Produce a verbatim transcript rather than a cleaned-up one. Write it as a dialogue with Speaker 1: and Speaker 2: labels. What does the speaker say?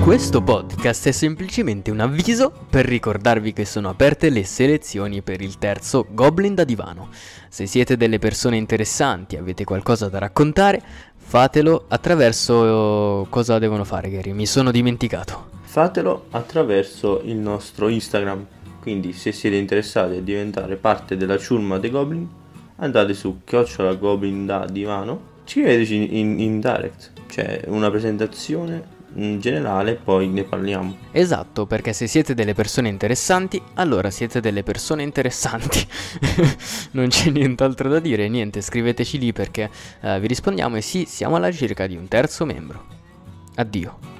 Speaker 1: Questo podcast è semplicemente un avviso per ricordarvi che sono aperte le selezioni per il terzo Goblin da divano. Se siete delle persone interessanti e avete qualcosa da raccontare, fatelo attraverso... cosa devono fare, Gary? Mi sono dimenticato.
Speaker 2: Fatelo attraverso il nostro Instagram. Quindi se siete interessati a diventare parte della ciurma dei Goblin, andate su chiocciola Goblin da divano, scriveteci in, in direct, cioè una presentazione in generale, poi ne parliamo.
Speaker 1: Esatto, perché se siete delle persone interessanti, allora siete delle persone interessanti. Non c'è nient'altro da dire, niente, scriveteci lì perché uh, vi rispondiamo e sì, siamo alla ricerca di un terzo membro. Addio.